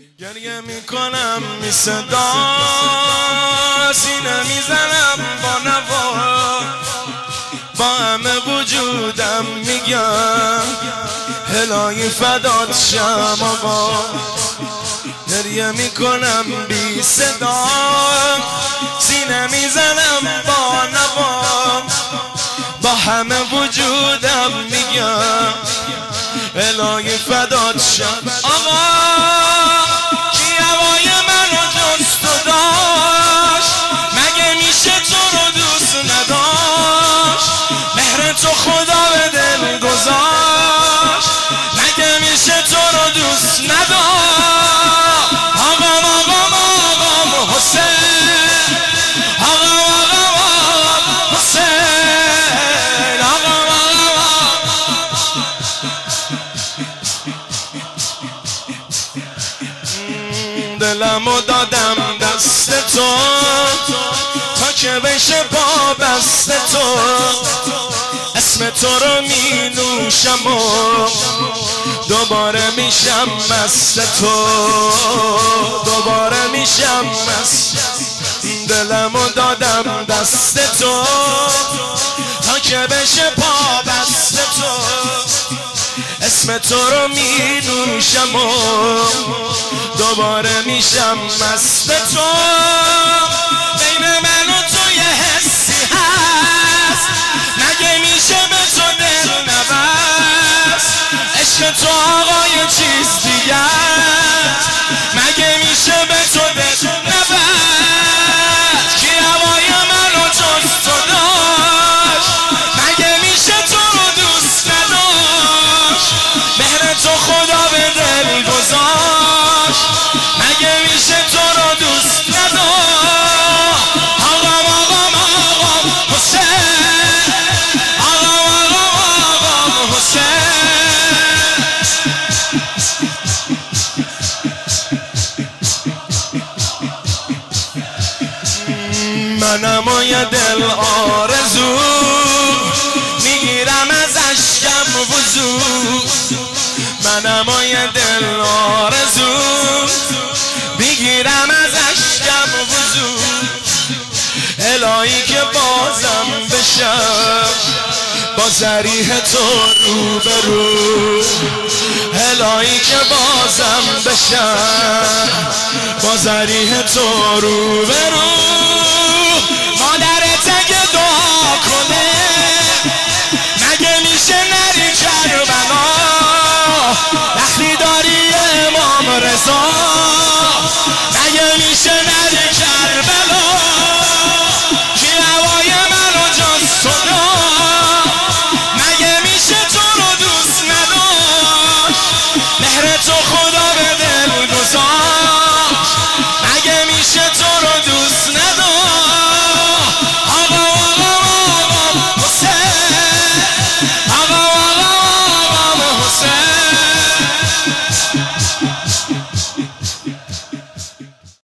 گریه میکنم می صدا سینه میزنم با نوا، با همه وجودم میگم الهی فدات شم آقا. گریه میکنم بی صدا سینه میزنم با نوا، با همه وجودم میگم الهی فدات شم آقا. کی هوای منو جست و داشت؟ مگه میشه تو رو دوست نداشت؟ مهر تو خدا به دل گذاشت، مگه میشه تو رو دوست نداشت؟ آقام آقام آقام حسین، آقام آقام حسین، آقام آقام. دلمو دادم دست تو تا که بشه پا بست تو، اسم تو رو می نوشم و دوباره میشم مست تو، دوباره میشم مست. دلمو دادم دست تو تا که بشه پا بست تو، اسم تو رو می نوشم و دوباره میشم مست تو. بین من و تو یه حسی هست، مگه میشه به تو دل نبست؟ عشق تو آقا یه چیز دیگه است، مگه میشه به تو دل نبست؟ کی هوای منو جست و داشت؟ مگه میشه تو رو دوست نداشت؟ مهر تو خدا به دل گذاشت، مگه میشه تو رو دوست نداشت؟ آقام آقام آقام حسین، آقام آقام آقام حسین. منم و یه دل آرزو میگیرم از اشکم وضو، منم و یه دل آرزو میگیرم از اشکم وضو. الهی که بازم بشم با ذریح تو رو به رو، الهی که بازم بشم با ذریح تو رو به رو. مادرت اگه دعا کنه مگه میشه نری کربلا؟ وقتی داری امام رضا مگه میشه نری کربلا؟